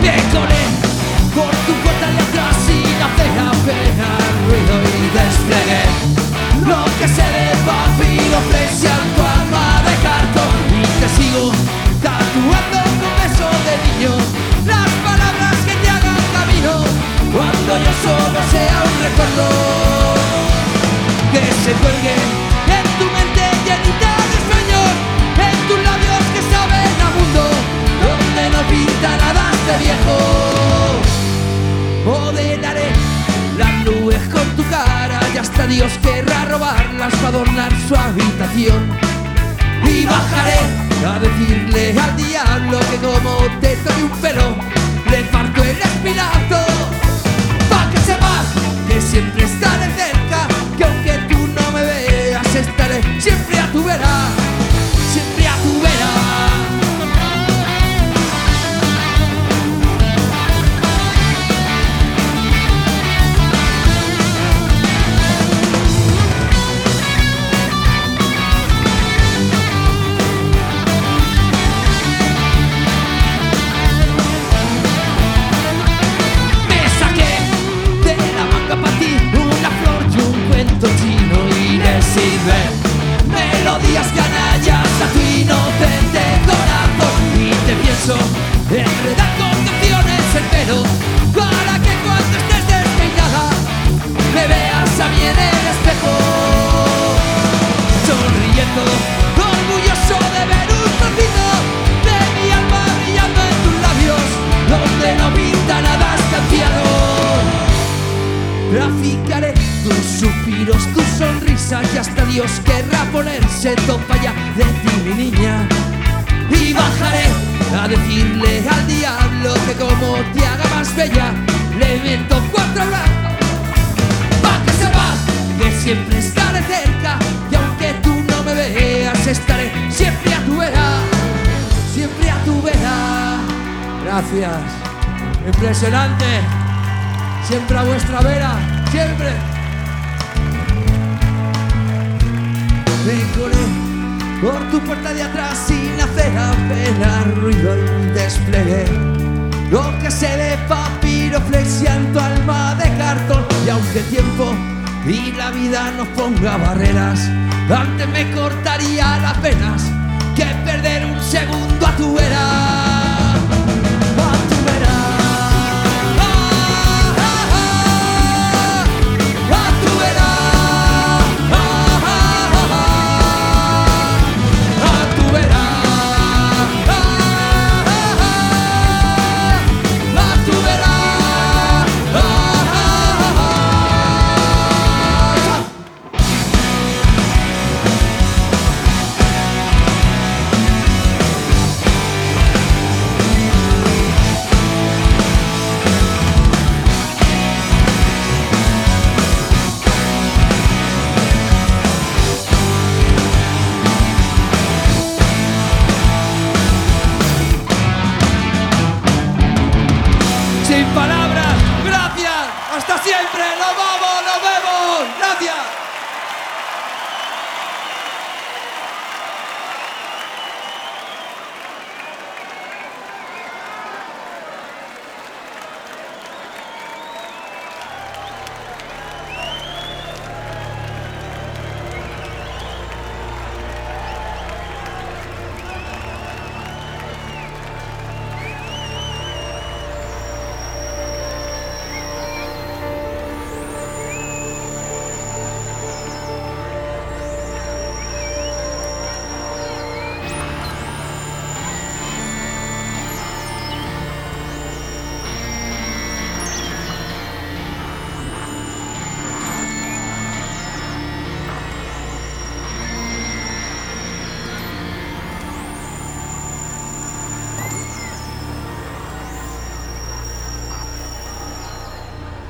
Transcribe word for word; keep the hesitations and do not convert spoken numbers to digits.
Decoré por tu puerta de atrás sin hacer apenas ruido y desplegué lo que sé de papiro flesia en tu alma de cartón. Y te sigo tatuando con beso de niño las palabras que te hagan camino cuando yo solo sea un recuerdo que se cuelgue en tu mente llenita de sueños, en tus labios que saben a mundo, donde no pinta nada de viejo. Modelaré las nubes con tu cara y hasta Dios querrá robarlas para adornar su habitación. Y bajaré a decirle al diablo que como te doy un pelo le parto el espinazo, pa' que sepas que siempre estaré cerca, que aunque tú no me veas estaré siempre a tu vera, siempre a tu vera. Melodías canallas a tu inocente corazón y te pienso enredar con canciones el pelo para que cuando estés despeinada me veas a mí en el espejo sonriendo, orgulloso de ver un trocito de mi alma brillando en tus labios donde no pinta nada estanciado. Traficaré tus suspiros, tus sonrisas y hasta Dios querrá ponerse topa ya de ti, mi niña. Y bajaré a decirle al diablo que como te haga más bella le meto cuatro brazos, pa' que sepas que siempre estaré cerca y aunque tú no me veas estaré siempre a tu vera, siempre a tu vera. Gracias, impresionante. Siempre a vuestra vera, siempre. Decoré por tu puerta de atrás sin hacer apenas ruido y desplegué lo que sé de papiro flexia en tu alma de cartón. Y aunque tiempo y la vida nos ponga barreras, antes me cortaría las venas que perder un segundo a tu vera.